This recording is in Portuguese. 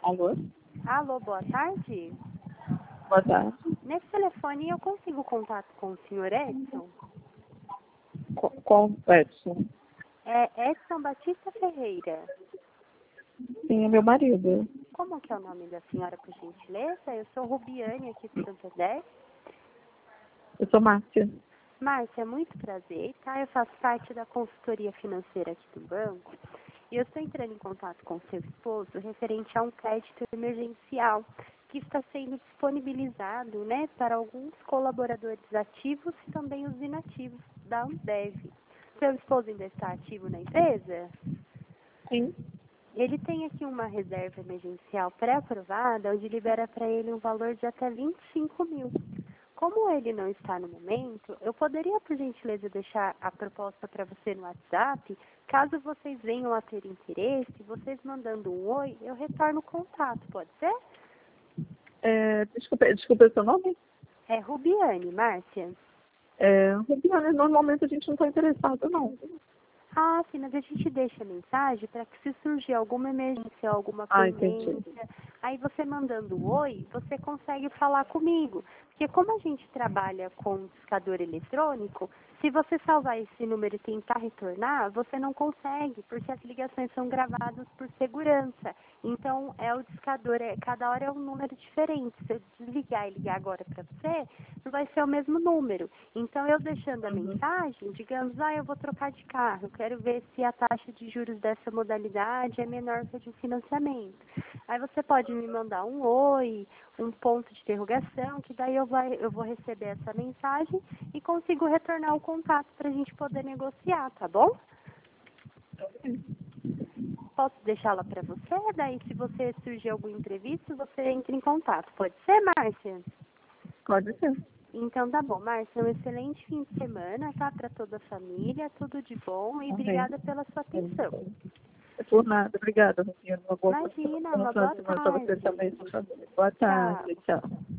Alô? Alô, boa tarde. Boa tarde. Nesse telefone eu consigo contato com o senhor Edson? Com Edson. É Edson Batista Ferreira. Sim, é meu marido. Como que é o nome da senhora, por gentileza? Eu sou Rubiane, aqui do Santander. Eu sou Márcia. Márcia, muito prazer, tá? Eu faço parte da consultoria financeira aqui do banco. E eu estou entrando em contato com seu esposo referente a um crédito emergencial que está sendo disponibilizado, né, para alguns colaboradores ativos e também os inativos da Ambev. Seu esposo ainda está ativo na empresa? Sim. Ele tem aqui uma reserva emergencial pré-aprovada, onde libera para ele um valor de até 25 mil. Como ele não está no momento, eu poderia, por gentileza, deixar a proposta para você no WhatsApp. Caso vocês venham a ter interesse, vocês mandando um oi, eu retorno o contato, pode ser? Desculpa seu nome? É Rubiane, Márcia. Rubiane, normalmente a gente não está interessado, não. Ah, sim, mas a gente deixa a mensagem para que se surgir alguma emergência, alguma Entendi. pendência, aí você mandando um oi, você consegue falar comigo. Porque como a gente trabalha com discador eletrônico, se você salvar esse número e tentar retornar, você não consegue, porque as ligações são gravadas por segurança. Então, é o discador, cada hora é um número diferente. Se eu desligar e ligar agora para você, não vai ser o mesmo número. Então, eu deixando a mensagem, digamos, eu vou trocar de carro, quero ver se a taxa de juros dessa modalidade é menor que a de um financiamento. Aí você pode me mandar um oi, um ponto de interrogação, que daí eu vou receber essa mensagem e consigo retornar o contato para a gente poder negociar, tá bom? Posso deixá-la para você? Daí, se você surgir algum imprevisto, você entra em contato. Pode ser, Márcia? Pode ser. Então tá bom, Márcia. Um excelente fim de semana, tá? Para toda a família. Tudo de bom e obrigada pela sua atenção. Por nada. Obrigada, Rubiane. Uma boa Imagina, uma continuação boa de semana para você tarde. também e sua família. Boa Tchau. tarde. Tchau.